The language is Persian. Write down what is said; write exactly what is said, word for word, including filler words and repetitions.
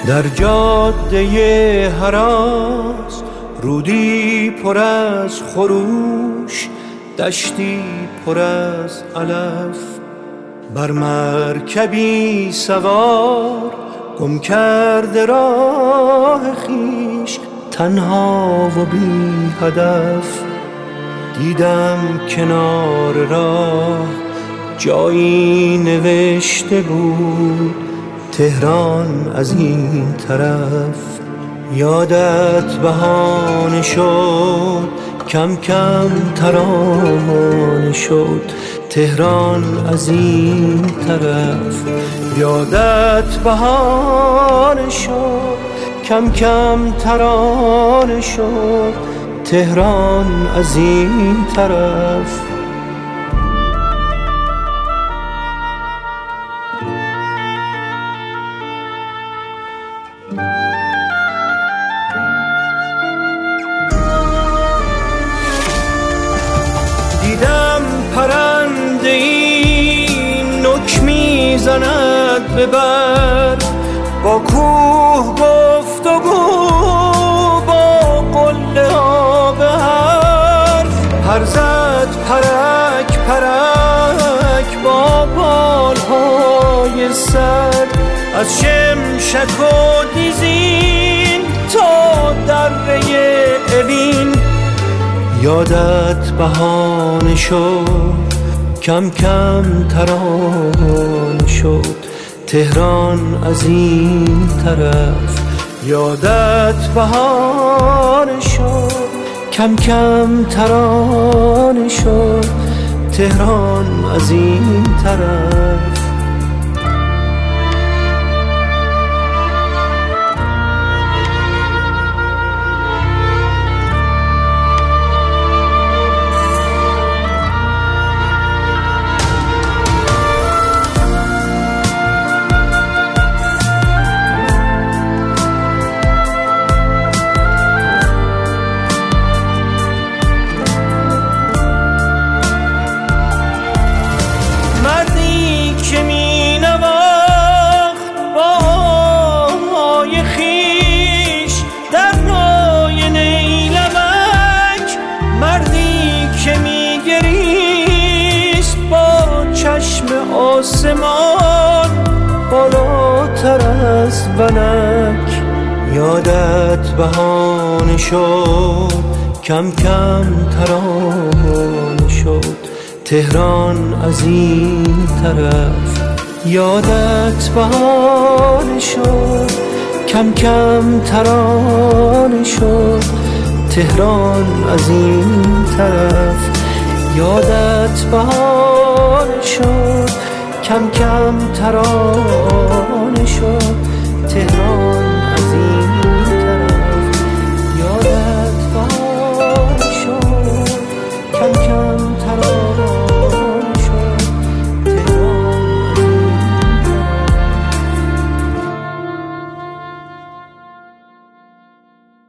در جاده هراس رودی پر از خروش، دشتی پر از علف. بر مرکبی سوار گم کرده راه خویش، تنها و بی هدف. دیدم کنار راه جایی نوشته بود تهران از این طرف. یادت بهانه شد کم کم ترانه شد تهران از این طرف. یادت بهانه شد کم کم ترانه شد تهران از این طرف. دیدم پرنده ای نک میزند به بر، با کوه گفت و گو با قله ها به حرف. پر زد پرک پرک با بالهای سر، از شمشک و دیزین تا دره اوین. یادت بهانه شد کم کم ترانه شد تهران از این طرف. یادت بهانه شد کم کم ترانه شد تهران از این طرف. آسمان بالاتر از ونک. یادت بهانه شد کم کم ترانه شد تهران از این طرف. یادت بهانه شد کم کم ترانه شد تهران از این طرف. یادت بهانه شد کم کم ترانه شد تهران